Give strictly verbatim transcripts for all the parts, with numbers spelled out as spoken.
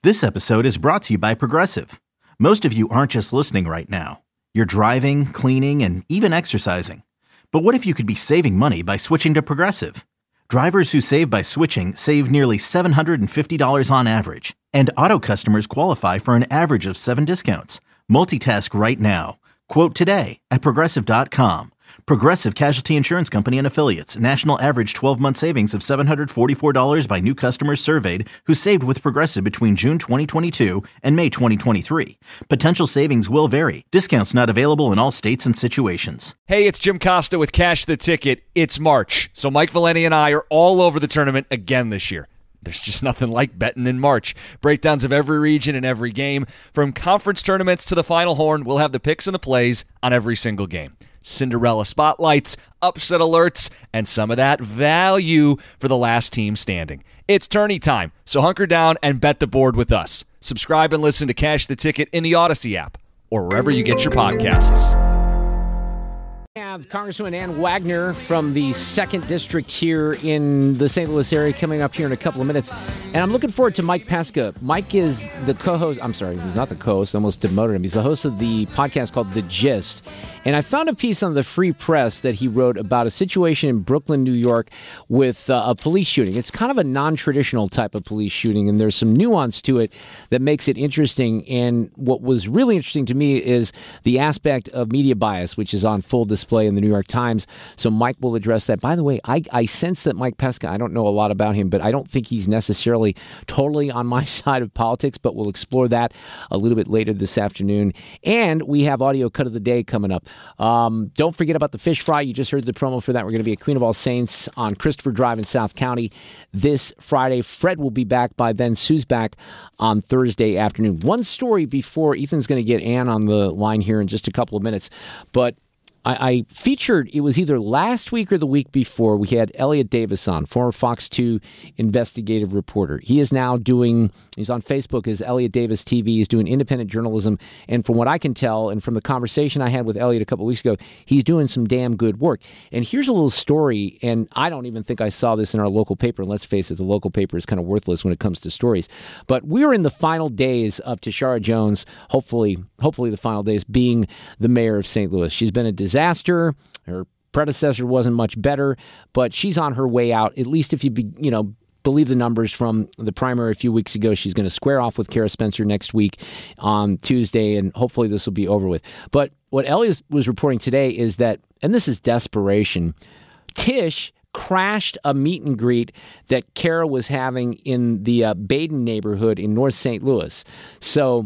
This episode is brought to you by Progressive. Most of you aren't just listening right now. You're driving, cleaning, and even exercising. But what if you could be saving money by switching to Progressive? Drivers who save by switching save nearly seven hundred fifty dollars on average. And auto customers qualify for an average of seven discounts. Multitask right now. Quote today at Progressive dot com. Progressive Casualty Insurance Company and Affiliates. National average twelve-month savings of seven hundred forty-four dollars by new customers surveyed who saved with Progressive between June twenty twenty-two and May twenty twenty-three. Potential savings will vary. Discounts not available in all states and situations. Hey, it's Jim Costa with Cash the Ticket. It's March, so Mike Valeni and I are all over the tournament again this year. There's just nothing like betting in March. Breakdowns of every region and every game. From conference tournaments to the Final Horn, we'll have the picks and the plays on every single game. Cinderella spotlights, upset alerts, and some of that value for the last team standing. It's tourney time, so hunker down and bet the board with us. Subscribe and listen to Cash the Ticket in the Odyssey app or wherever you get your podcasts. We have Congresswoman Ann Wagner from the second District here in the Saint Louis area coming up here in a couple of minutes. And I'm looking forward to Mike Pesca. Mike is the co-host. I'm sorry, he's not the co-host. I almost demoted him. He's the host of the podcast called The Gist. And I found a piece on the Free Press that he wrote about a situation in Brooklyn, New York with uh, a police shooting. It's kind of a non-traditional type of police shooting, and there's some nuance to it that makes it interesting. And what was really interesting to me is the aspect of media bias, which is on full display in the New York Times. So Mike will address that. By the way, I, I sense that Mike Pesca, I don't know a lot about him, but I don't think he's necessarily totally on my side of politics, but we'll explore that a little bit later this afternoon. And we have audio cut of the day coming up. Um, don't forget about the fish fry. You just heard the promo for that. We're going to be at Queen of All Saints on Christopher Drive in South County this Friday. Fred will be back by then. Sue's back on Thursday afternoon. One story before Ethan's going to get Ann on the line here in just a couple of minutes, but I, I featured, it was either last week or the week before, we had Elliot Davis on, former Fox two investigative reporter. He is now doing, he's on Facebook as Elliot Davis T V. He's doing independent journalism. And from what I can tell, and from the conversation I had with Elliot a couple of weeks ago, he's doing some damn good work. And here's a little story, and I don't even think I saw this in our local paper. And let's face it, the local paper is kind of worthless when it comes to stories. But we're in the final days of Tashara Jones, hopefully, hopefully the final days, being the mayor of Saint Louis. She's been a disaster. Her predecessor wasn't much better, but she's on her way out, at least if you, be, you know, believe the numbers from the primary a few weeks ago. She's going to square off with Kara Spencer next week on Tuesday, and hopefully this will be over with. But what Elliot was reporting today is that, and this is desperation, Tish crashed a meet and greet that Kara was having in the uh, Baden neighborhood in North Saint Louis. So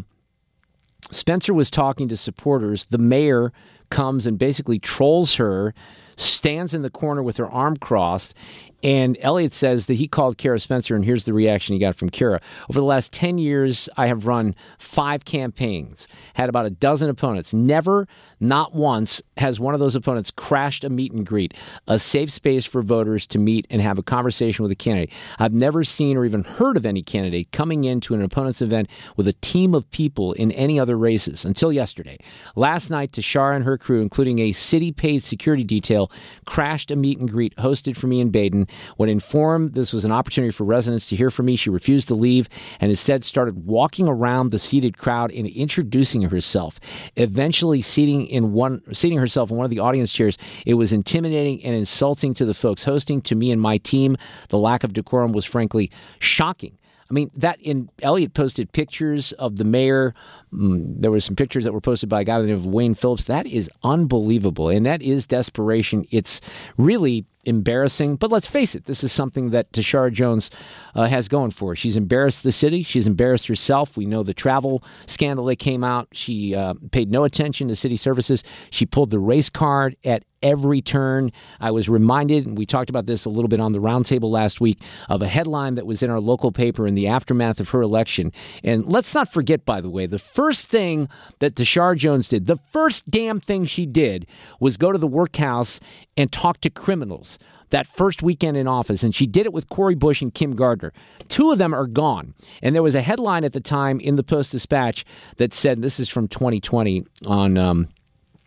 Spencer was talking to supporters. The mayor comes and basically trolls her, stands in the corner with her arm crossed, and Elliot says that he called Kara Spencer, and here's the reaction he got from Kara. Over the last ten years, I have run five campaigns, had about a dozen opponents. Never, not once, has one of those opponents crashed a meet and greet, a safe space for voters to meet and have a conversation with a candidate. I've never seen or even heard of any candidate coming into an opponent's event with a team of people in any other races until yesterday. Last night, Tashara and her crew, including a city-paid security detail, crashed a meet and greet hosted for me in Baden. When informed this was an opportunity for residents to hear from me, she refused to leave and instead started walking around the seated crowd and introducing herself, eventually seating in one, seating herself in one of the audience chairs. It was intimidating and insulting to the folks hosting, to me and my team. The lack of decorum was frankly shocking. I mean, that in Elliot posted pictures of the mayor. Mm, there were some pictures that were posted by a guy by the name of Wayne Phillips. That is unbelievable, and that is desperation. It's really embarrassing. But let's face it, this is something that Tashara Jones uh, has going for her. She's embarrassed the city. She's embarrassed herself. We know the travel scandal that came out. She uh, paid no attention to city services. She pulled the race card at every turn. I was reminded, and we talked about this a little bit on the roundtable last week, of a headline that was in our local paper in the aftermath of her election. And let's not forget, by the way, the first thing that Tashara Jones did, the first damn thing she did, was go to the workhouse and talk to criminals that first weekend in office. And she did it with Cori Bush and Kim Gardner. Two of them are gone. And there was a headline at the time in the Post-Dispatch that said, this is from twenty twenty on... Um,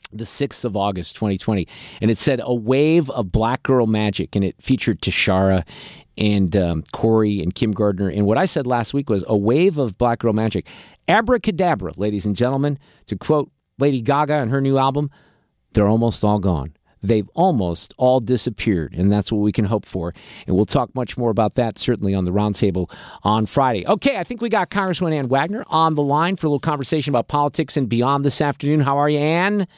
the sixth of August, twenty twenty. And it said, "A wave of black girl magic." And it featured Tashara and um, Corey and Kim Gardner. And what I said last week was a wave of black girl magic. Abracadabra, ladies and gentlemen. To quote Lady Gaga and her new album, they're almost all gone. They've almost all disappeared, and that's what we can hope for. And we'll talk much more about that, certainly, on the roundtable on Friday. Okay, I think we got Congresswoman Ann Wagner on the line for a little conversation about politics and beyond this afternoon. How are you, Ann?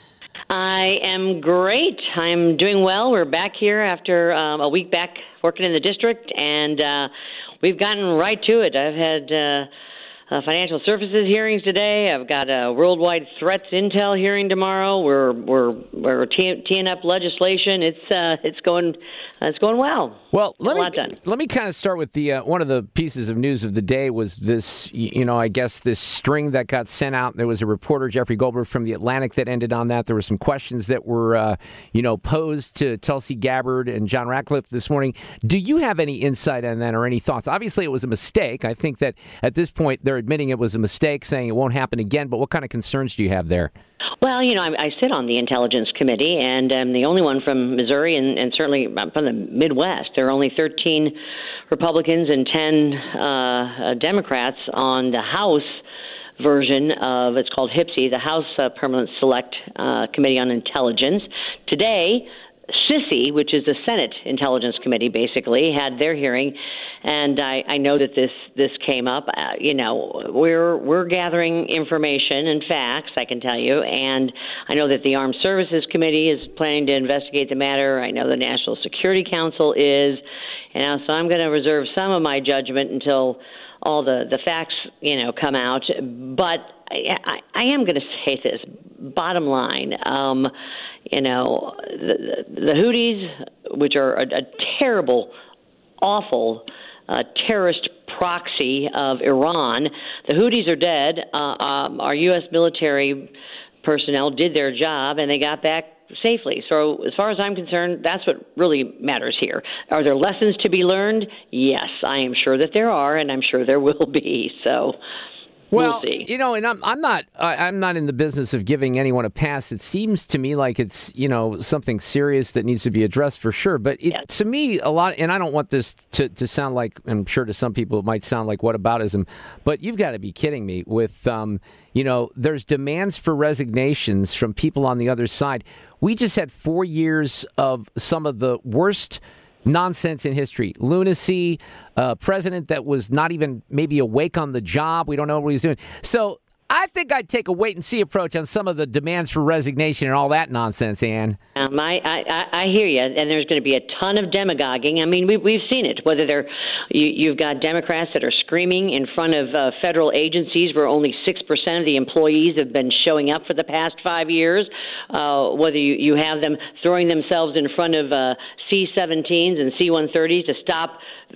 I am great. I'm doing well. We're back here after um, a week back working in the district, and uh, we've gotten right to it. I've had uh, uh, financial services hearings today. I've got a worldwide threats intel hearing tomorrow. We're we're we're teeing, teeing up legislation. It's uh, it's going uh, it's going well. Well, let a me lot done. let me kind of start with the uh, one of the pieces of news of the day was this. You know, I guess this string that got sent out. There was a reporter, Jeffrey Goldberg from the Atlantic, that ended on that. There were some questions that were uh, you know posed to Tulsi Gabbard and John Ratcliffe this morning. Do you have any insight on that or any thoughts? Obviously, it was a mistake. I think that at this point they're admitting it was a mistake, saying it won't happen again. But what kind of concerns do you have there? Well, you know, I, I sit on the Intelligence Committee, and I'm the only one from Missouri and, and certainly from the Midwest. There are only thirteen Republicans and ten uh, Democrats on the House version of, it's called HPSI, the House uh, Permanent Select uh, Committee on Intelligence. Today, SISI, which is the Senate Intelligence Committee, basically had their hearing, and I, I know that this this came up. Uh, you know, we're we're gathering information and facts, I can tell you, and I know that the Armed Services Committee is planning to investigate the matter. I know the National Security Council is, you know, so I'm going to reserve some of my judgment until all the, the facts, you know, come out. But I, I, I am going to say this, bottom line, um, you know, the, the Houthis, which are a, a terrible, awful uh, terrorist proxy of Iran, the Houthis are dead. Uh, um, our U S military personnel did their job, and they got back safely. So as far as I'm concerned, that's what really matters here. Are there lessons to be learned? Yes, I am sure that there are, and I'm sure there will be. So well, we'll see. You know, and I'm I'm not uh, I'm not in the business of giving anyone a pass. It seems to me like it's, you know, something serious that needs to be addressed for sure. But it, yes. to me, a lot, and I don't want this to, to sound like, I'm sure to some people it might sound like whataboutism, but you've got to be kidding me with, um, you know, there's demands for resignations from people on the other side. We just had four years of some of the worst nonsense in history. Lunacy, a president that was not even maybe awake on the job. We don't know what he's doing. So I think I'd take a wait-and-see approach on some of the demands for resignation and all that nonsense, Ann. Um, I, I, I hear you, and there's going to be a ton of demagoguing. I mean, we, we've seen it, whether they're, you, you've got Democrats that are screaming in front of uh, federal agencies where only six percent of the employees have been showing up for the past five years, uh, whether you, you have them throwing themselves in front of uh, C seventeens and C one thirties to stop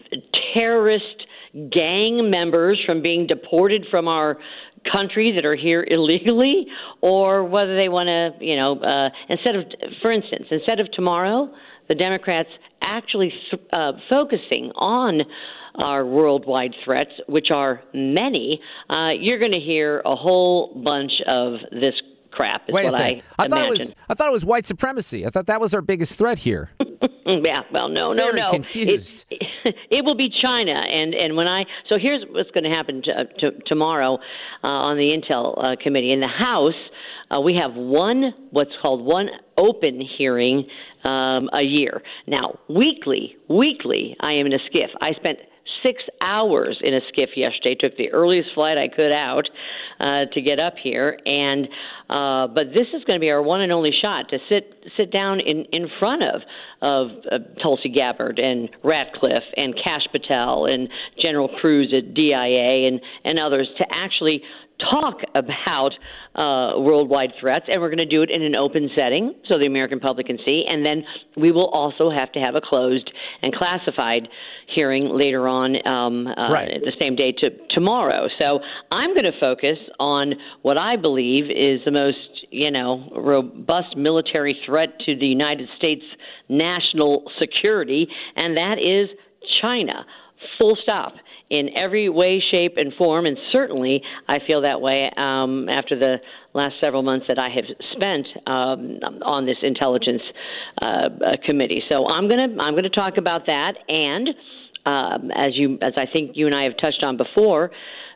terrorist gang members from being deported from our country that are here illegally, or whether they want to, you know, uh, instead of, for instance, instead of tomorrow, the Democrats actually uh, focusing on our worldwide threats, which are many, uh, you're going to hear a whole bunch of this crap. Is Wait a what second. I, I thought imagine. it was I thought it was white supremacy. I thought that was our biggest threat here. Yeah, well, no, Very no, no. confused. It, it, it will be China, and and when I so here's what's going to happen to, to, tomorrow uh, on the Intel uh, Committee in the House. Uh, we have one what's called one open hearing um, a year. Now, weekly, weekly, I am in a skiff. I spent six hours in a skiff yesterday. Took the earliest flight I could out uh, to get up here, and uh, but this is going to be our one and only shot to sit sit down in, in front of of uh, Tulsi Gabbard and Ratcliffe and Kash Patel and General Cruz at D I A and and others to actually talk about uh, worldwide threats, and we're going to do it in an open setting so the American public can see, and then we will also have to have a closed and classified hearing later on um, uh, right. the same day to tomorrow. So I'm going to focus on what I believe is the most, you know, robust military threat to the United States national security, and that is China. Full stop. in every way, shape, and form, and certainly I feel that way um, after the last several months that I have spent um, on this intelligence uh, committee. So I'm gonna I'm gonna talk about that, and um, as you as I think you and I have touched on before,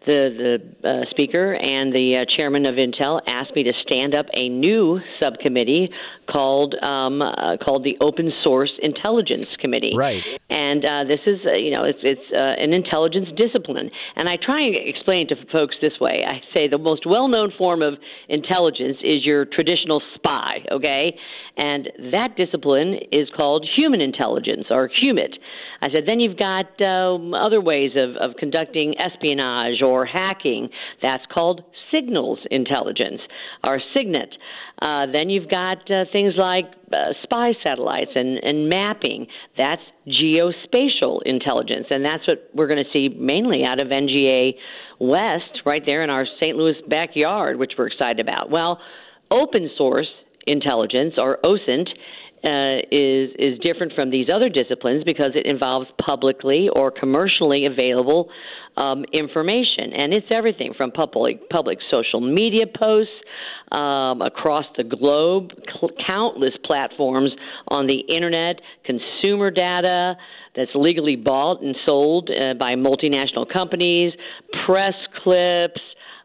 the the uh, speaker and the uh, chairman of Intel asked me to stand up a new subcommittee called um, uh, called the Open Source Intelligence Committee. Right. And uh, this is uh, you know it's it's uh, an intelligence discipline. And I try and explain to folks this way. I say the most well-known form of intelligence is your traditional spy. Okay. And that discipline is called human intelligence, or HUMINT. I said, then you've got um, other ways of, of conducting espionage or hacking. That's called signals intelligence, or SIGINT. Uh, then you've got uh, things like uh, spy satellites and, and mapping. That's geospatial intelligence, and that's what we're going to see mainly out of N G A West, right there in our Saint Louis backyard, which we're excited about. Well, open source intelligence, or OSINT, uh, is is different from these other disciplines because it involves publicly or commercially available um, information, and it's everything from public public social media posts um, across the globe, cl- countless platforms on the internet, consumer data that's legally bought and sold uh, by multinational companies, press clips.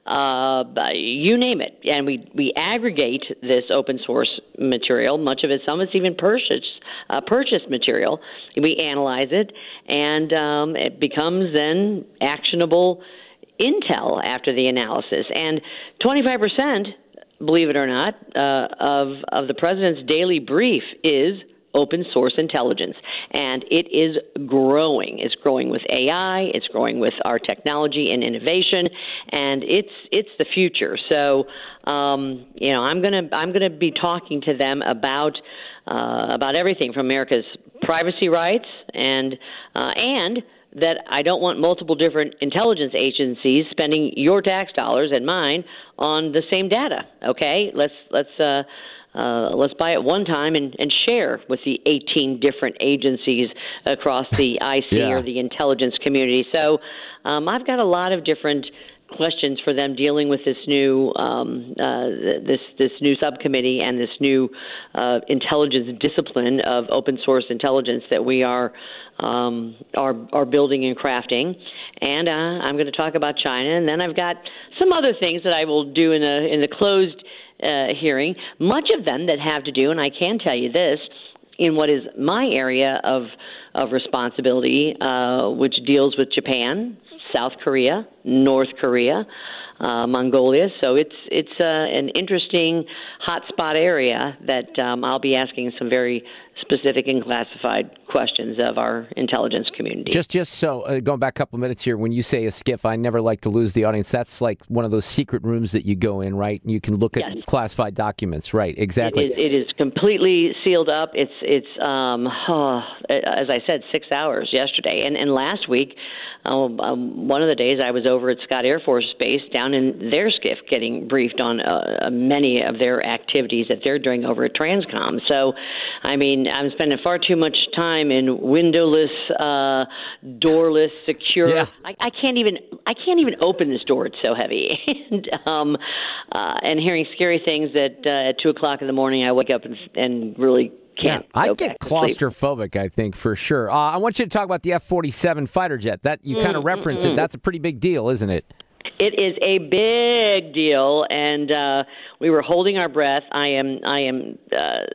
Uh, you name it, and we, we aggregate this open source material. Much of it, some of it's even purchased uh, purchased material. We analyze it, and um, it becomes then actionable intel after the analysis. And twenty-five percent, believe it or not, uh, of of the president's daily brief is open source intelligence, and it is growing. It's growing with A I. It's growing with our technology and innovation, and it's it's the future. So, um, you know, I'm gonna I'm gonna be talking to them about uh, about everything from America's privacy rights and uh, and that I don't want multiple different intelligence agencies spending your tax dollars and mine on the same data. Okay, let's let's. Uh, Uh, let's buy it one time and, and share with the eighteen different agencies across the I C yeah. or the intelligence community. So um, I've got a lot of different questions for them dealing with this new um, uh, this this new subcommittee and this new uh, intelligence discipline of open source intelligence that we are um, are are building and crafting. And uh, I'm going to talk about China, and then I've got some other things that I will do in a in the closed Uh, hearing, much of them that have to do, and I can tell you this, in what is my area of of responsibility, uh, which deals with Japan, South Korea, North Korea, uh, Mongolia. So it's it's uh, an interesting hotspot area that um, I'll be asking some very specific and classified questions of our intelligence community. Just just so, uh, going back a couple minutes here, when you say a skiff, I never like to lose the audience. That's like one of those secret rooms that you go in, right? And you can look at yes. classified documents, right? Exactly. It is, it is completely sealed up. It's, it's um, oh, as I said, six hours yesterday. And, and last week, um, um, one of the days I was over at Scott Air Force Base down in their skiff getting briefed on uh, many of their activities that they're doing over at Transcom. So, I mean, I'm spending far too much time in windowless, uh, doorless, secure. Yeah. I, I can't even I can't even open this door. It's so heavy. and, um, uh, and hearing scary things that uh, at two o'clock in the morning I wake up and, and really can't. Yeah, I go get back to sleep. claustrophobic, I think, for sure. Uh, I want you to talk about the F forty-seven fighter jet. That you kind of mm, referenced mm, it. That's a pretty big deal, isn't it? It is a big deal, and uh, we were holding our breath. I am, I am uh,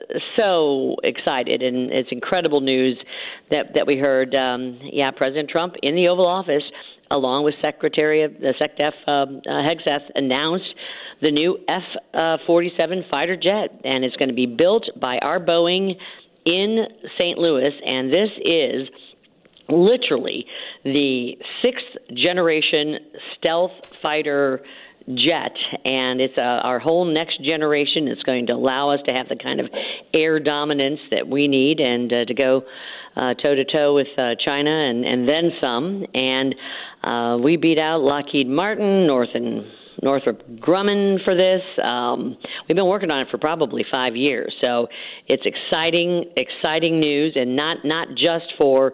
so excited, and it's incredible news that that we heard. Um, yeah, President Trump in the Oval Office, along with Secretary of the SecDef um, uh, Hegseth, announced the new F forty-seven fighter jet, and it's going to be built by our Boeing in Saint Louis, and this is literally the sixth generation stealth fighter jet, and it's uh, our whole next generation. It's going to allow us to have the kind of air dominance that we need, and uh, to go uh, toe-to-toe with uh, China and, and then some. And uh, we beat out Lockheed Martin, North and Northrop Grumman for this. Um, we've been working on it for probably five years, so it's exciting, exciting news, and not not just for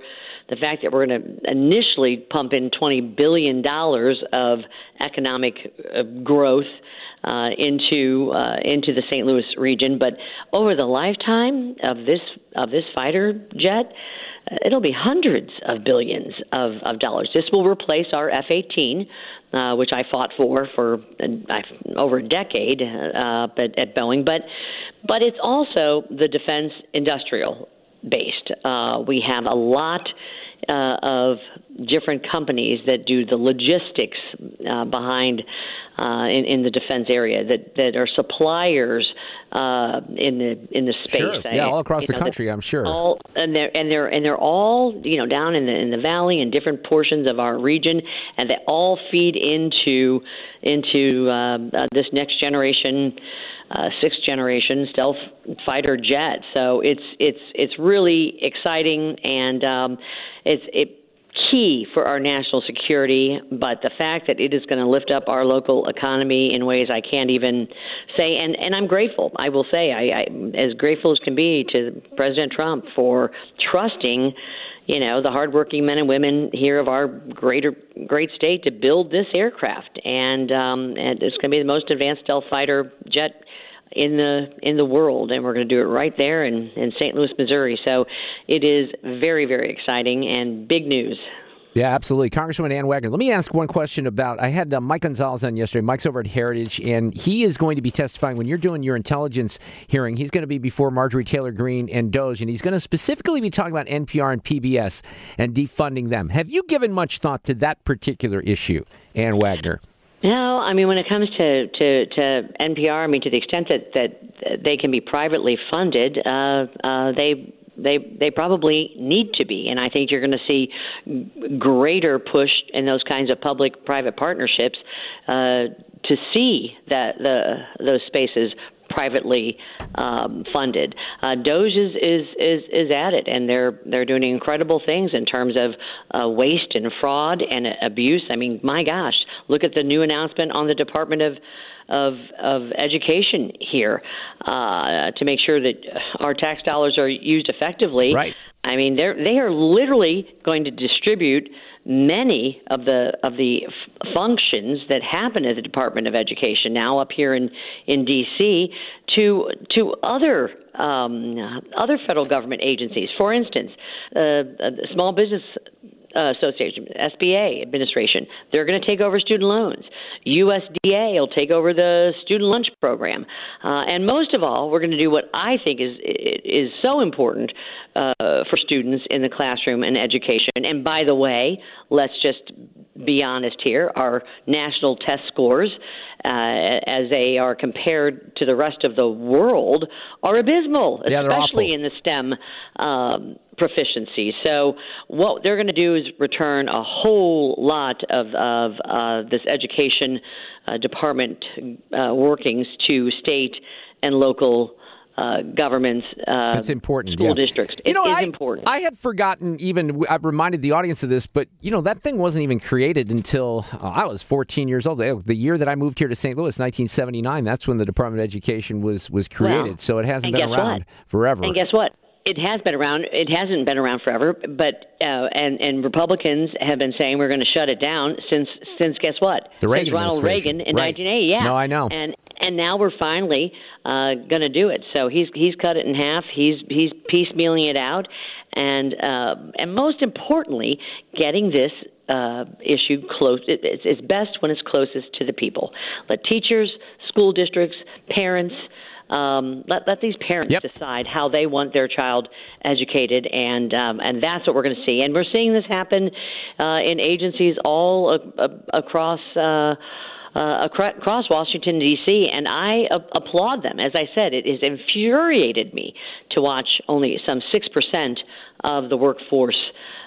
the fact that we're going to initially pump in twenty billion dollars of economic uh, growth uh, into uh, into the Saint Louis region, but over the lifetime of this of this fighter jet, it'll be hundreds of billions of, of dollars. This will replace our F eighteen, uh, which I fought for for uh, over a decade uh, at, at Boeing. But but it's also the defense industrial based. Uh, we have a lot uh, of different companies that do the logistics uh, behind uh, in, in the defense area that, that are suppliers uh, in the in the space. Sure. Yeah, all across you the know, country, I'm sure. All, and they're and they're and they're all you know down in the in the valley in different portions of our region, and they all feed into into uh, uh, this next generation. Uh, sixth generation stealth fighter jet. So it's it's it's really exciting, and um, it's it key for our national security. But the fact that it is going to lift up our local economy in ways I can't even say, and, and I'm grateful. I will say, I, I as grateful as can be to President Trump for trusting, you know, the hardworking men and women here of our greater great state to build this aircraft, and um, and it's going to be the most advanced stealth fighter jet in the in the world, and we're going to do it right there in, in Saint Louis, Missouri. So it is very, very exciting and big news. Yeah, absolutely. Congresswoman Ann Wagner, let me ask one question about, I had uh, Mike Gonzalez on yesterday. Mike's over at Heritage, and he is going to be testifying when you're doing your intelligence hearing. He's going to be before Marjorie Taylor Greene and Doge, and he's going to specifically be talking about N P R and P B S and defunding them. Have you given much thought to that particular issue, Ann Wagner? No, I mean, when it comes to, to, to N P R, I mean, to the extent that, that they can be privately funded, uh, uh, they they they probably need to be. And I think you're going to see greater push in those kinds of public-private partnerships uh, to see that the those spaces privately um, funded. Uh, Doge is, is is is at it, and they're they're doing incredible things in terms of uh, waste and fraud and abuse. I mean, my gosh, look at the new announcement on the Department of of of Education here uh, to make sure that our tax dollars are used effectively. Right. I mean, they're they are literally going to distribute many of the of the f- functions that happen at the Department of Education now up here in in D C to to other um, other federal government agencies. For instance, uh, the Small Business Uh, Association, S B A administration, they're going to take over student loans. U S D A will take over the student lunch program. Uh, and most of all, we're going to do what I think is is so important uh, for students in the classroom and education. And by the way, let's just be honest here, our national test scores, uh, as they are compared to the rest of the world, are abysmal, yeah, especially in the STEM um, proficiency. So what they're going to do is return a whole lot of, of uh, this education uh, department uh, workings to state and local Uh, governments, uh, That's important, school yeah. districts. It you know, is I, important. I had forgotten even, I've reminded the audience of this, but, you know, that thing wasn't even created until uh, I was fourteen years old. The year that I moved here to Saint Louis, nineteen seventy-nine, that's when the Department of Education was, was created. Well, so it hasn't and been guess around what? forever. And guess what? It has been around. It hasn't been around forever, but uh, and and Republicans have been saying we're going to shut it down since since guess what? The Reagan since Ronald Reagan in right. nineteen eighty. Yeah. No, I know. And and now we're finally uh, going to do it. So he's he's cut it in half. He's he's piecemealing it out, and uh, and most importantly, getting this uh, issue close. It, it's, it's best when it's closest to the people. Let teachers, school districts, parents. Um, let let these parents yep. decide how they want their child educated, and um, and that's what we're going to see. And we're seeing this happen uh, in agencies all uh, across uh, uh, across Washington D C, and I uh, applaud them. As I said, it has infuriated me to watch only some six percent of the workforce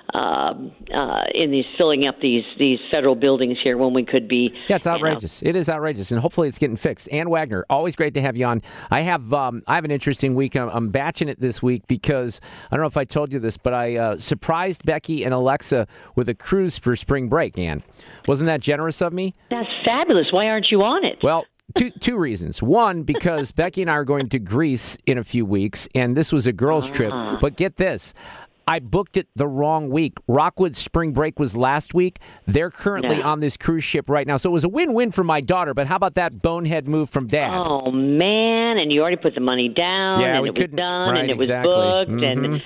Um, uh, in these filling up these these federal buildings here when we could be. Yeah, it's outrageous. You know. It is outrageous, and hopefully it's getting fixed. Ann Wagner, always great to have you on. I have um, I have an interesting week. I'm, I'm batching it this week because I don't know if I told you this, but I uh, surprised Becky and Alexa with a cruise for spring break. Ann, wasn't that generous of me? That's fabulous. Why aren't you on it? Well. Two two reasons. One, because Becky and I are going to Greece in a few weeks, and this was a girls' trip. But get this. I booked it the wrong week. Rockwood spring break was last week. They're currently yeah. on this cruise ship right now. So it was a win-win for my daughter, but how about that bonehead move from Dad? Oh, man, and you already put the money down, yeah, and we it was couldn't, done, right, and it was exactly. booked, mm-hmm. and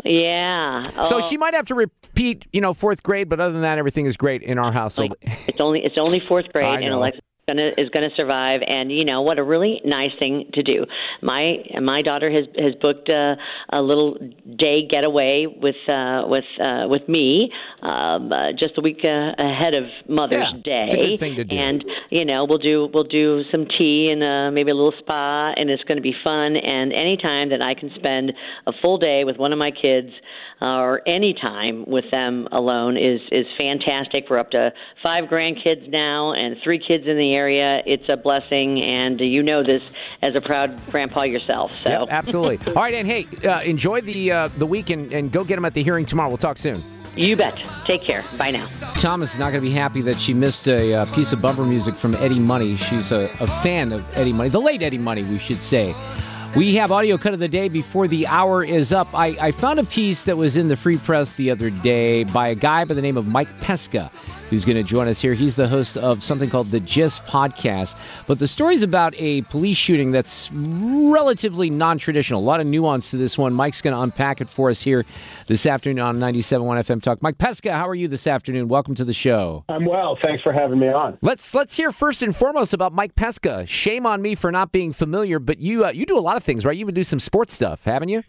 yeah. So oh. she might have to repeat, you know, fourth grade, but other than that, everything is great in our household. It's only it's only fourth grade, I and know. Alexa Gonna, is going to survive, and you know what? A really nice thing to do. My my daughter has has booked a, a little day getaway with uh, with uh, with me um, uh, just a week uh, ahead of Mother's yeah, Day. It's a good thing to do. And you know we'll do we'll do some tea and uh, maybe a little spa, and it's going to be fun. And any time that I can spend a full day with one of my kids, uh, or any time with them alone, is is fantastic. We're up to five grandkids now and three kids in the area. It's a blessing, and you know this as a proud grandpa yourself. So yep, absolutely. All right, and hey, uh, enjoy the uh, the week, and, and go get them at the hearing tomorrow. We'll talk soon. You bet. Take care. Bye now. Thomas is not going to be happy that she missed a uh, piece of bumper music from Eddie Money. She's a, a fan of Eddie Money, the late Eddie Money, we should say. We have audio cut of the day before the hour is up. I, I found a piece that was in the Free Press the other day by a guy by the name of Mike Pesca, who's going to join us here. He's the host of something called the Gist Podcast. But the story's about a police shooting that's relatively non-traditional. A lot of nuance to this one. Mike's going to unpack it for us here this afternoon on ninety-seven point one F M Talk. Mike Pesca, how are you this afternoon? Welcome to the show. I'm well. Thanks for having me on. Let's let's hear first and foremost about Mike Pesca. Shame on me for not being familiar, but you uh, you do a lot of things, right? You even do some sports stuff, haven't you?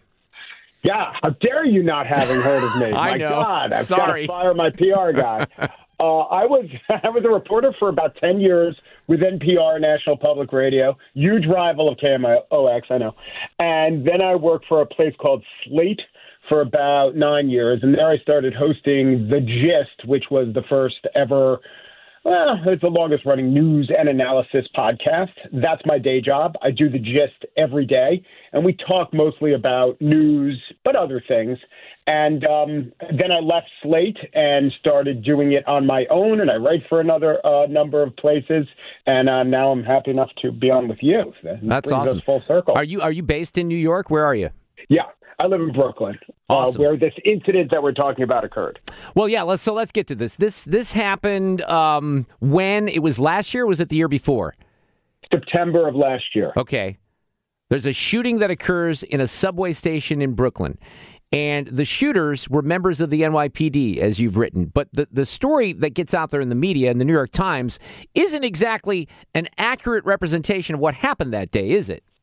Yeah. How dare you not having heard of me? I my know. God, I've Sorry. got to fire my P R guy. uh, I was I was a reporter for about ten years with N P R, National Public Radio, huge rival of K M O X, I know. And then I worked for a place called Slate for about nine years, and there I started hosting The Gist, which was the first ever. Well, it's the longest running news and analysis podcast. That's my day job. I do The Gist every day, and we talk mostly about news, but other things. And um, then I left Slate and started doing it on my own, and I write for another uh, number of places. And uh, now I'm happy enough to be on with you. That That's brings awesome. us full circle. Are you are you based in New York? Where are you? Yeah. I live in Brooklyn, Awesome. uh, where this incident that we're talking about occurred. Well, yeah. Let's so let's get to this. This this happened um, when it was last year. Or was it the year before? September of last year. Okay. There's a shooting that occurs in a subway station in Brooklyn, and the shooters were members of the N Y P D, as you've written. But the the story that gets out there in the media and the New York Times isn't exactly an accurate representation of what happened that day, is it?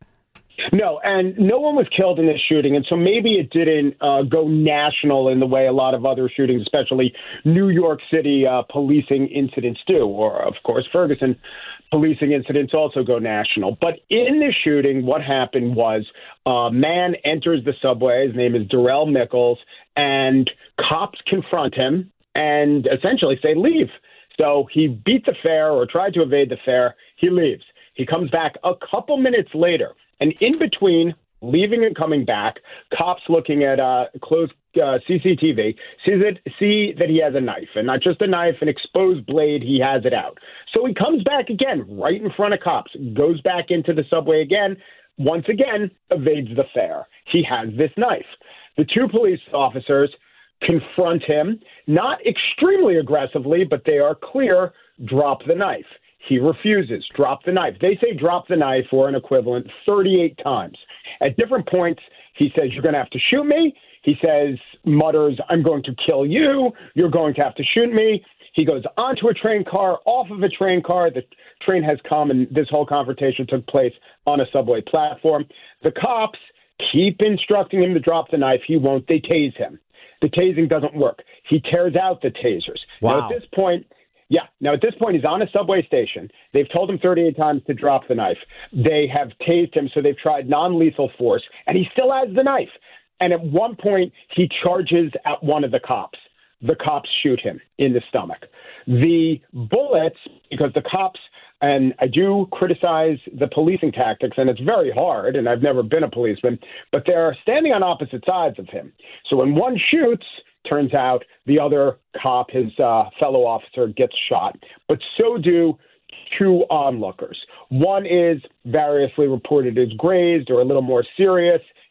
No, and no one was killed in this shooting, and so maybe it didn't uh, go national in the way a lot of other shootings, especially New York City uh, policing incidents do, or, of course, Ferguson policing incidents also go national. But in this shooting, what happened was a man enters the subway. His name is Darrell Mickles, and cops confront him and essentially say, leave. So he beat the fare or tried to evade the fare. He leaves. He comes back a couple minutes later. And in between leaving and coming back, cops looking at uh, closed uh, C C T V see that, see that he has a knife, and not just a knife, an exposed blade. He has it out. So he comes back again, right in front of cops, goes back into the subway again, once again, evades the fare. He has this knife. The two police officers confront him, not extremely aggressively, but they are clear, drop the knife. He refuses. Drop the knife. They say drop the knife or an equivalent thirty-eight times. At different points, he says, you're going to have to shoot me. He says, mutters, I'm going to kill you. You're going to have to shoot me. He goes onto a train car, off of a train car. The train has come, and this whole confrontation took place on a subway platform. The cops keep instructing him to drop the knife. He won't. They tase him. The tasing doesn't work. He tears out the tasers. Wow. Now, at this point, Yeah. Now, at this point, he's on a subway station. They've told him thirty-eight times to drop the knife. They have tased him, so they've tried non-lethal force, and he still has the knife. And at one point, he charges at one of the cops. The cops shoot him in the stomach. The bullets, because the cops, and I do criticize the policing tactics, and it's very hard, and I've never been a policeman, but they're standing on opposite sides of him. So when one shoots, turns out the other cop, his uh, fellow officer, gets shot. But so do two onlookers. One is variously reported as grazed or a little more serious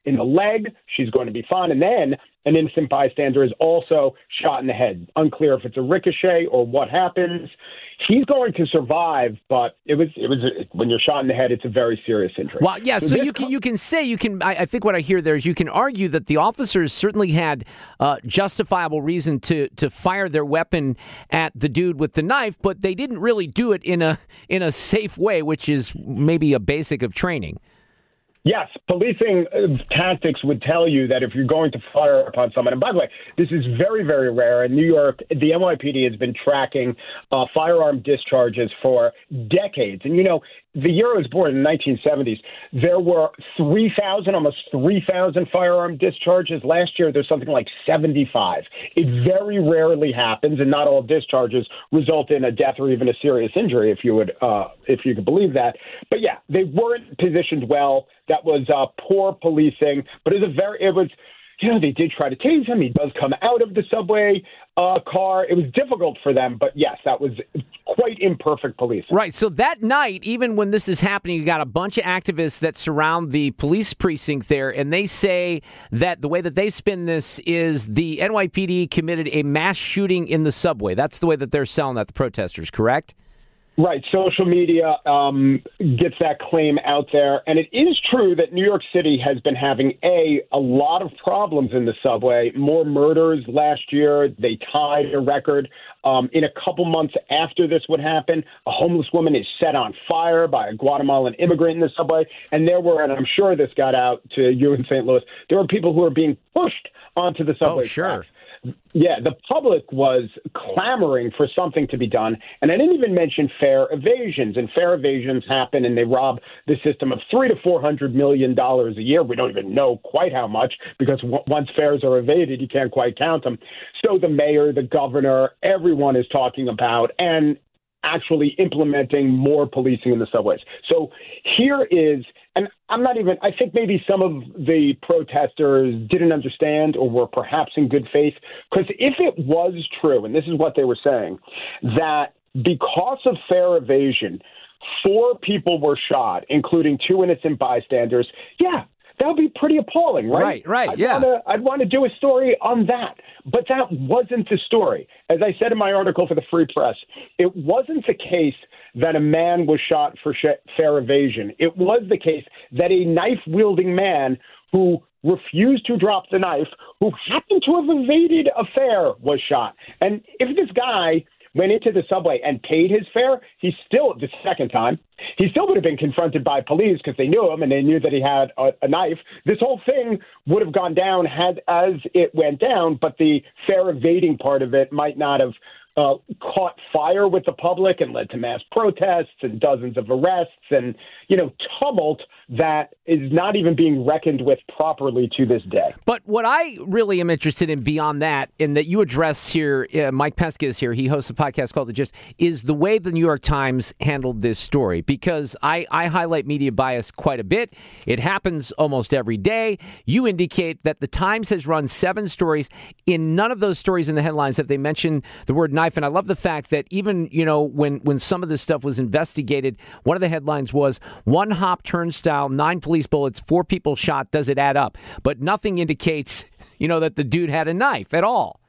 in the leg. She's going to be fine. And then an innocent bystander is also shot in the head. Unclear if it's a ricochet or what happens. He's going to survive, but it was it was when you're shot in the head, it's a very serious injury. Well, yeah. So, so you can you can say you can. I, I think what I hear there is you can argue that the officers certainly had uh, justifiable reason to to fire their weapon at the dude with the knife, but they didn't really do it in a in a safe way, which is maybe a basic of training. Yes, policing tactics would tell you that if you're going to fire upon someone, and by the way, this is very, very rare. In New York, the N Y P D has been tracking uh, firearm discharges for decades. And, you know, the year I was born in the nineteen seventies, there were three thousand, almost three thousand firearm discharges. Last year, there's something like seventy-five. It very rarely happens, and not all discharges result in a death or even a serious injury, if you would, uh, if you could believe that. But yeah, they weren't positioned well. That was uh, poor policing, but it was a very, it was, you know, they did try to tase him. He does come out of the subway uh, car. It was difficult for them, but yes, that was quite imperfect policing. Right. So that night, even when this is happening, you got a bunch of activists that surround the police precinct there, and they say that the way that they spin this is the N Y P D committed a mass shooting in the subway. That's the way that they're selling that, the protesters, correct? Right. Social media um, gets that claim out there. And it is true that New York City has been having, A, a lot of problems in the subway, more murders last year. They tied a record. Um, in a couple months after this would happen, a homeless woman is set on fire by a Guatemalan immigrant in the subway. And there were, and I'm sure this got out to you in Saint Louis, there were people who were being pushed onto the subway Oh, sure. tracks. Yeah, the public was clamoring for something to be done. And I didn't even mention fare evasions. And fare evasions happen and they rob the system of three to four hundred million dollars a year. We don't even know quite how much because w- once fares are evaded, you can't quite count them. So the mayor, the governor, everyone is talking about and actually implementing more policing in the subways. So here is, and I'm not even, I think maybe some of the protesters didn't understand or were perhaps in good faith, because if it was true, and this is what they were saying, that because of fare evasion, four people were shot, including two innocent bystanders, yeah, that would be pretty appalling, right? Right, right, I'd yeah. Wanna, I'd want to do a story on that. But that wasn't the story. As I said in my article for the Free Press, it wasn't the case that a man was shot for sh- fare evasion. It was the case that a knife-wielding man who refused to drop the knife, who happened to have evaded a fare, was shot. And if this guy went into the subway and paid his fare, he still, the second time, he still would have been confronted by police because they knew him and they knew that he had a, a knife. This whole thing would have gone down had as it went down, but the fare evading part of it might not have uh, caught fire with the public and led to mass protests and dozens of arrests and, you know, tumult that is not even being reckoned with properly to this day. But what I really am interested in beyond that, and that you address here, uh, Mike Pesca is here, he hosts a podcast called The Gist, is the way the New York Times handled this story. Because I, I highlight media bias quite a bit. It happens almost every day. You indicate that the Times has run seven stories. In none of those stories in the headlines have they mentioned the word knife. And I love the fact that even, you know, when, when some of this stuff was investigated, one of the headlines was one hop turnstile, nine police bullets, four people shot. Does it add up? But nothing indicates, you know, that the dude had a knife at all.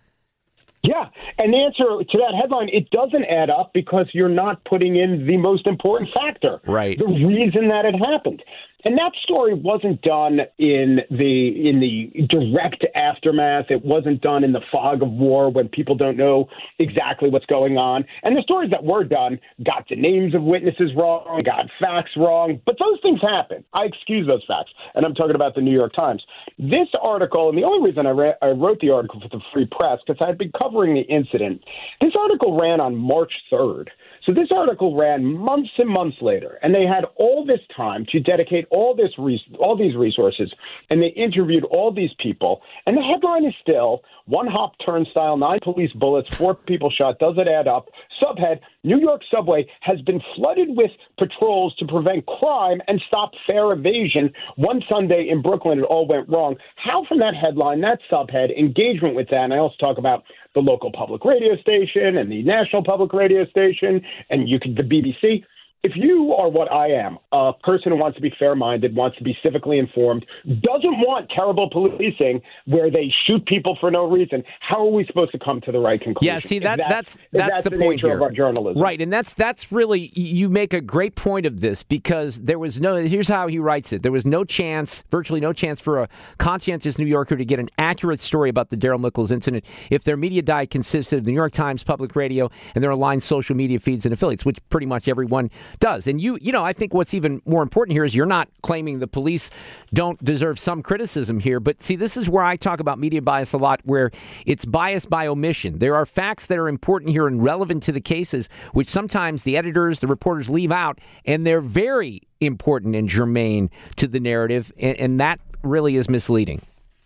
Yeah, and the answer to that headline, it doesn't add up because you're not putting in the most important factor. Right. The reason that it happened. And that story wasn't done in the in the direct aftermath. It wasn't done in the fog of war when people don't know exactly what's going on. And the stories that were done got the names of witnesses wrong, got facts wrong. But those things happen. I excuse those facts. And I'm talking about the New York Times. This article, and the only reason I, re- I wrote the article for the Free Press, because I had been covering the incident, this article ran on March third. So this article ran months and months later, and they had all this time to dedicate all this res- all these resources, and they interviewed all these people. And the headline is still, one hop turnstile, nine police bullets, four people shot. Does it add up? Subhead, New York subway has been flooded with patrols to prevent crime and stop fare evasion. One Sunday in Brooklyn, it all went wrong. How from that headline, that subhead, engagement with that, and I also talk about the local public radio station and the national public radio station, and you could the B B C. if you are what I am, a person who wants to be fair-minded, wants to be civically informed, doesn't want terrible policing where they shoot people for no reason, how are we supposed to come to the right conclusion? Yeah, see, that, that that's that's, that's the, the point nature here. of our journalism. Right, and that's that's really, you make a great point of this, because there was no, here's how he writes it, there was no chance, virtually no chance for a conscientious New Yorker to get an accurate story about the Daryl Nichols incident if their media diet consisted of the New York Times, Public Radio, and their aligned social media feeds and affiliates, which pretty much everyone does. And you, you know, I think what's even more important here is you're not claiming the police don't deserve some criticism here. But see, this is where I talk about media bias a lot, where it's bias by omission. There are facts that are important here and relevant to the cases, which sometimes the editors, the reporters leave out, and they're very important and germane to the narrative. And, and that really is misleading.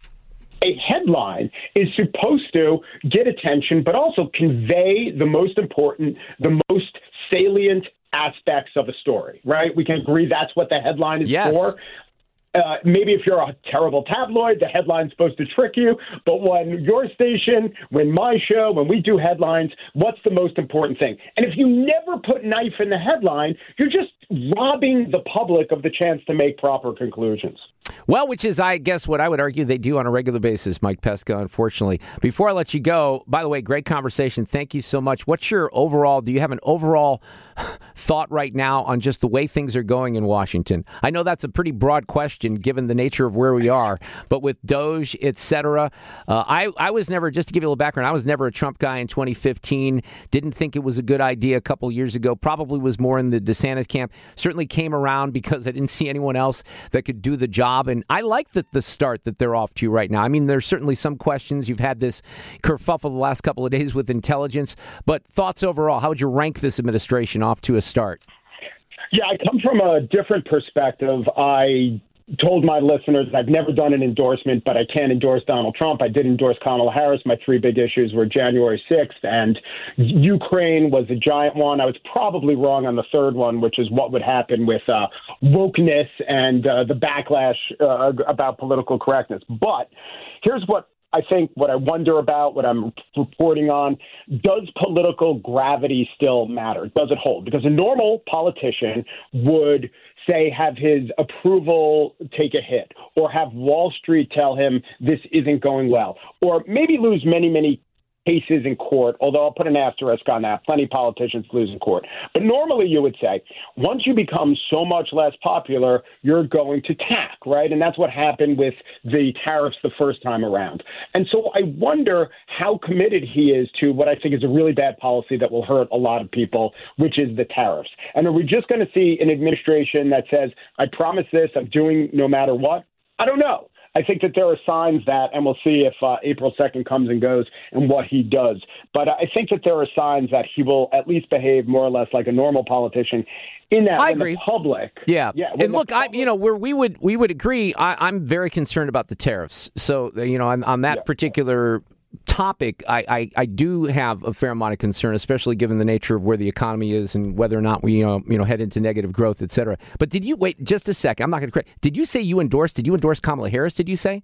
A headline is supposed to get attention, but also convey the most important, the most salient aspects of a story, right? We can agree that's what the headline is yes. for. Uh, maybe if you're a terrible tabloid, the headline's supposed to trick you. But when your station, when my show, when we do headlines, what's the most important thing? And if you never put knife in the headline, you're just robbing the public of the chance to make proper conclusions. Well, which is, I guess, what I would argue they do on a regular basis, Mike Pesca, unfortunately. Before I let you go, by the way, great conversation. Thank you so much. What's your overall, do you have an overall thought right now on just the way things are going in Washington? I know that's a pretty broad question given the nature of where we are, but with Doge, et cetera, uh, I, I was never, just to give you a little background, I was never a Trump guy in twenty fifteen, didn't think it was a good idea a couple years ago, probably was more in the DeSantis camp, certainly came around because I didn't see anyone else that could do the job. And I like the, the start that they're off to right now. I mean, there's certainly some questions. You've had this kerfuffle the last couple of days with intelligence, but thoughts overall, how would you rank this administration off to a start? Yeah, I come from a different perspective. I told my listeners I've never done an endorsement, but I can't endorse Donald Trump. I did endorse Kamala Harris. My three big issues were January sixth, and Ukraine was a giant one. I was probably wrong on the third one, which is what would happen with uh, wokeness and uh, the backlash uh, about political correctness. But here's what I think, what I wonder about, what I'm reporting on. Does political gravity still matter? Does it hold? Because a normal politician would say have his approval take a hit, or have Wall Street tell him this isn't going well, or maybe lose many, many cases in court, although I'll put an asterisk on that. Plenty of politicians lose in court. But normally you would say, once you become so much less popular, you're going to tack, right? And that's what happened with the tariffs the first time around. And so I wonder how committed he is to what I think is a really bad policy that will hurt a lot of people, which is the tariffs. And are we just going to see an administration that says, I promise this, I'm doing no matter what? I don't know. I think that there are signs that, and we'll see if uh, April second comes and goes and what he does. But I think that there are signs that he will at least behave more or less like a normal politician. In that, I when agree. The public, yeah, yeah. And look, public, I, you know, where we would we would agree. I, I'm very concerned about the tariffs. So, you know, on, on that yeah. particular topic, I, I, I do have a fair amount of concern, especially given the nature of where the economy is and whether or not we you know, you know head into negative growth, et cetera. But did you wait just a second? I'm not going to correct. Did you say you endorsed? Did you endorse Kamala Harris? Did you say?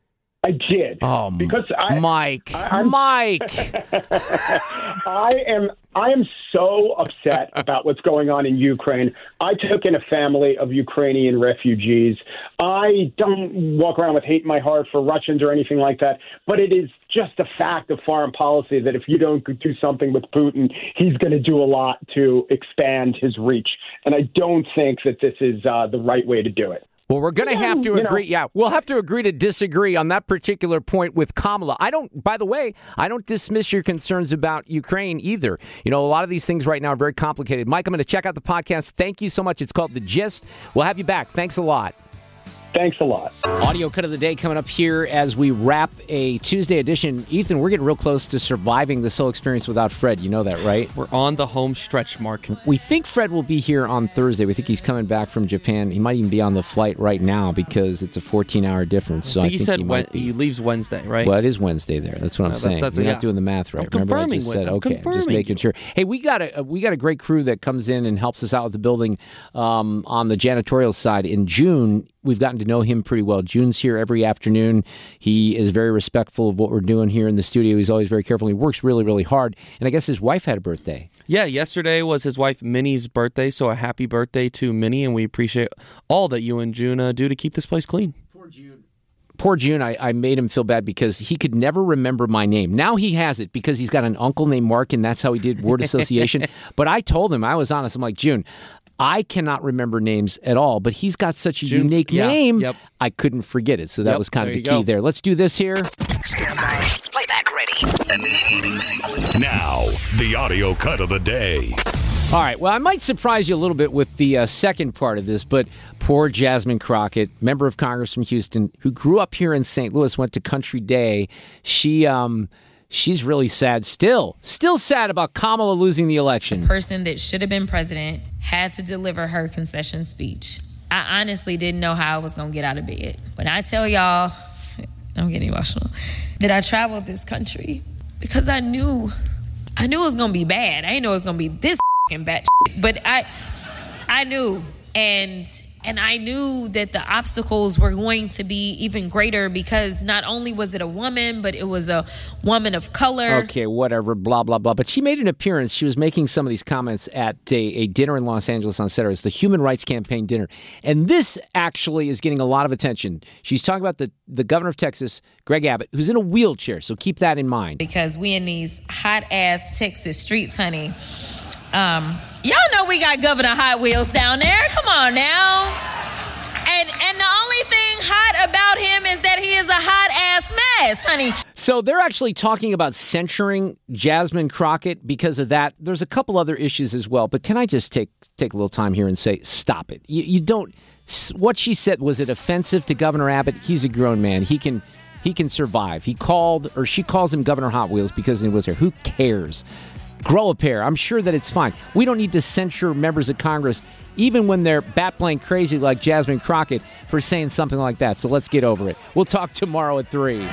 I did. Oh, because I, Mike, I, Mike. I am I am so upset about what's going on in Ukraine. I took in a family of Ukrainian refugees. I don't walk around with hate in my heart for Russians or anything like that, but it is just a fact of foreign policy that if you don't do something with Putin, he's going to do a lot to expand his reach. And I don't think that this is uh, the right way to do it. Well, we're going to have to agree. Yeah, we'll have to agree to disagree on that particular point with Kamala. I don't, by the way, I don't dismiss your concerns about Ukraine either. You know, a lot of these things right now are very complicated. Mike, I'm going to check out the podcast. Thank you so much. It's called The Gist. We'll have you back. Thanks a lot. Thanks a lot. Audio cut of the day coming up here as we wrap a Tuesday edition. Ethan, we're getting real close to surviving this whole experience without Fred. You know that, right? We're on the home stretch, Mark. We think Fred will be here on Thursday. We think he's coming back from Japan. He might even be on the flight right now because it's a fourteen-hour difference. So I think, I think he said he, when, might be. he leaves Wednesday, right? Well, it is Wednesday there. That's what I'm no, saying. That's, that's, You're yeah. not doing the math right. I'm Remember, I confirming just with, said, I'm okay, I'm just making sure. Hey, we got a we got a great crew that comes in and helps us out with the building um, on the janitorial side. In June, we've gotten to know him pretty well. June's here every afternoon. He is very respectful of what we're doing here in the studio. He's always very careful. He works really, really hard. And I guess his wife had a birthday. Yeah, yesterday was his wife Minnie's birthday, so a happy birthday to Minnie, and we appreciate all that you and June uh, do to keep this place clean. Poor June. Poor June, I, I made him feel bad because he could never remember my name. Now he has it because he's got an uncle named Mark, and that's how he did word association. But I told him, I was honest, I'm like, June, I cannot remember names at all, but he's got such a June's, unique yeah, name, yep. I couldn't forget it. So that Yep, was kind of there the you key go. there. Let's do this here. Stand by. Playback ready. Now, the audio cut of the day. All right, well, I might surprise you a little bit with the uh, second part of this, but poor Jasmine Crockett, member of Congress from Houston, who grew up here in Saint Louis, went to Country Day. She, um, she's really sad still, still sad about Kamala losing the election. Person that should have been president had to deliver her concession speech. I honestly didn't know how I was going to get out of bed. When I tell y'all, I'm getting emotional, that I traveled this country because I knew, I knew it was going to be bad. I didn't know it was going to be this and bad shit, but I I knew and and I knew that the obstacles were going to be even greater because not only was it a woman, but it was a woman of color. Okay, whatever, blah, blah, blah. But she made an appearance. She was making some of these comments at a, a dinner in Los Angeles on Saturday. It's the Human Rights Campaign dinner. And this actually is getting a lot of attention. She's talking about the, the governor of Texas, Greg Abbott, who's in a wheelchair. So keep that in mind. Because we in these hot-ass Texas streets, honey. Um, y'all know we got Governor Hot Wheels down there. Come on now. And and the only thing hot about him is that he is a hot-ass mess, honey. So they're actually talking about censuring Jasmine Crockett because of that. There's a couple other issues as well. But can I just take take a little time here and say, stop it. You, you don't. What she said, was it offensive to Governor Abbott? He's a grown man. He can he can survive. He called, or she calls him Governor Hot Wheels because he was there. Who cares? Grow a pair. I'm sure that it's fine. We don't need to censure members of Congress, even when they're bat-blank crazy like Jasmine Crockett, for saying something like that. So let's get over it. We'll talk tomorrow at three.